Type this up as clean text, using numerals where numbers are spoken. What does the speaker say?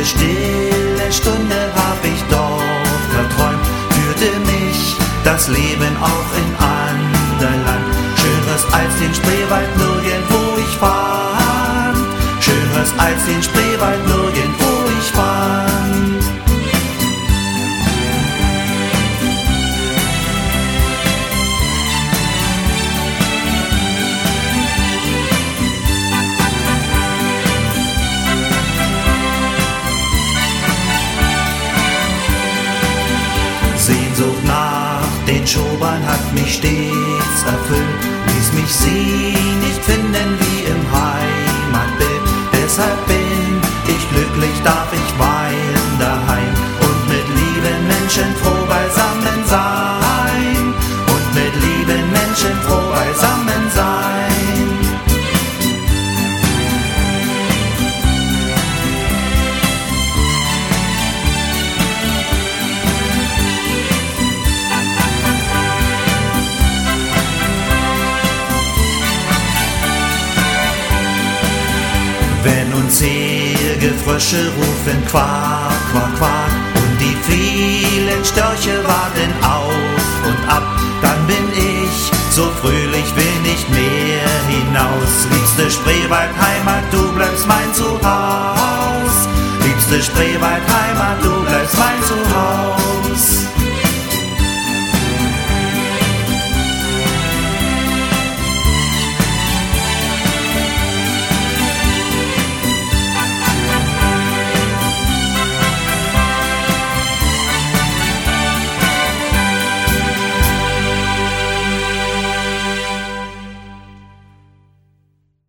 stille Stunde hab ich dort verträumt, führte mich das Leben auch in ander Land. Schöneres als den Spreewald nirgendwo ich fand, schöneres als den Spreewald nirgendwo ich fand. Sehnsucht nach den Schobern hat mich stets erfüllt, ließ mich sie nicht finden wie im Heimatbild. Deshalb bin ich glücklich, darf ich weilen daheim und mit lieben Menschen froh beisammen sein. Und mit lieben Menschen froh beisammen sein. Wenn unzählige Frösche rufen Quak, Quak, Quak und die vielen Störche warten auf und ab, dann bin ich so fröhlich, will nicht mehr hinaus. Liebste Spreewaldheimat, du bleibst mein Zuhause. Liebste Spreewaldheimat, du bleibst mein Zuhause.